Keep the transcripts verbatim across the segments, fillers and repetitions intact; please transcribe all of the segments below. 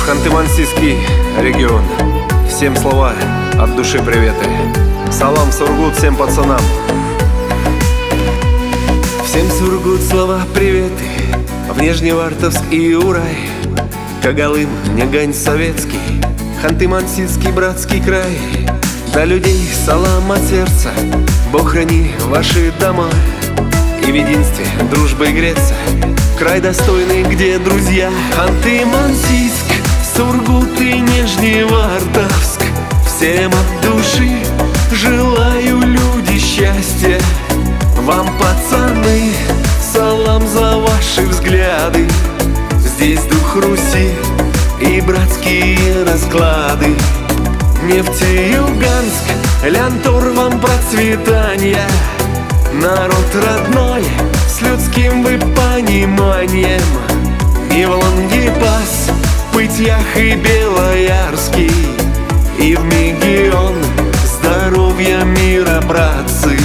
Ханты-Мансийский регион. Всем слова от души приветы. Салам Сургут всем пацанам. Всем Сургут слова приветы. В Нижневартовск и Урай, Когалым, Нягань советский, Ханты-Мансийский братский край. До людей салам от сердца. Бог храни ваши дома и в единстве дружбой греться. Край достойный, где друзья. Ханты-Мансийск, Сургут и Нижневартовск. Всем от души желаю, люди, счастья. Вам, пацаны, салам за ваши взгляды. Здесь дух Руси и братские расклады. Нефтеюганск, Лянтор, вам процветания. Народ родной, с людским вы пониманием. И в Лангепас, Пытьях и Белоярский, и в Мегион здоровья, мира, братцы.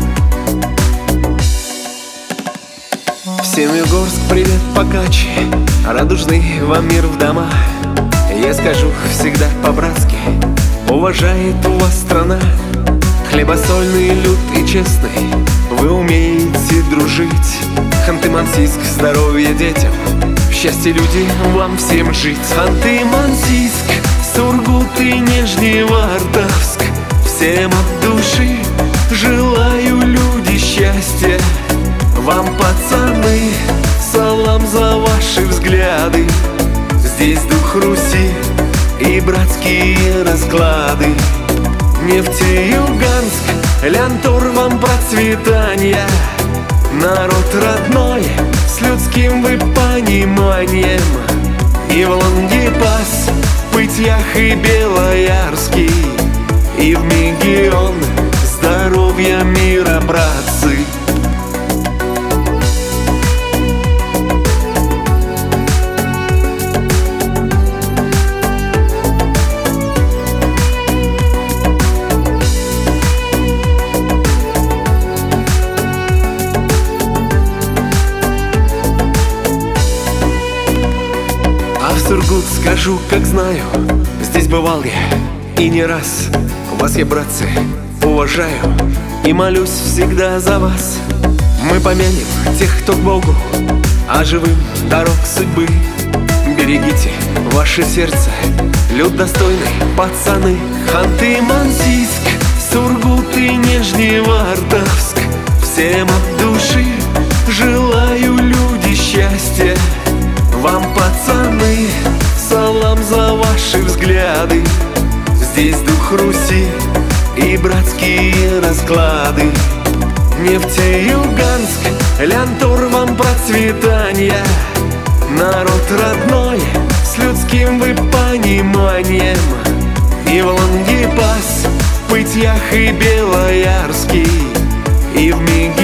Всем Югорск привет, Покачи, радужный вам мир в дома. Я скажу всегда по-братски, уважает вас страна. Хлебосольный люд и честный, вы умеете дружить. Ханты-Мансийск, здоровья детям, счастье, люди, вам всем жить. Ханты-Мансийск, Сургут и Нижневартовск. Всем от души желаю, люди, счастья. Вам, пацаны, салам за ваши взгляды. Здесь дух Руси и братские расклады. Нефтеюганск, Лянтор, вам процветания. Народ родной, с людским вы пониманием. И в Лангепас, Пытьях и Белоярский, и в Мегион здоровья, мира, братцы. Сургут скажу, как знаю, здесь бывал я и не раз. Вас я, братцы, уважаю и молюсь всегда за вас. Мы помянем тех, кто к Богу, а живым дорог судьбы. Берегите ваше сердце, люд достойный, пацаны. Ханты-Мансийск, Сургут и Нижневартовск. Всем от души желаю, люди, счастья. Вам, пацаны, салам за ваши взгляды. Здесь дух Руси и братские расклады. Нефтеюганск, Лянтор, вам процветания. Народ родной, с людским вы пониманием. И в Лангепас, Пытьях и Белоярский, и в Мегион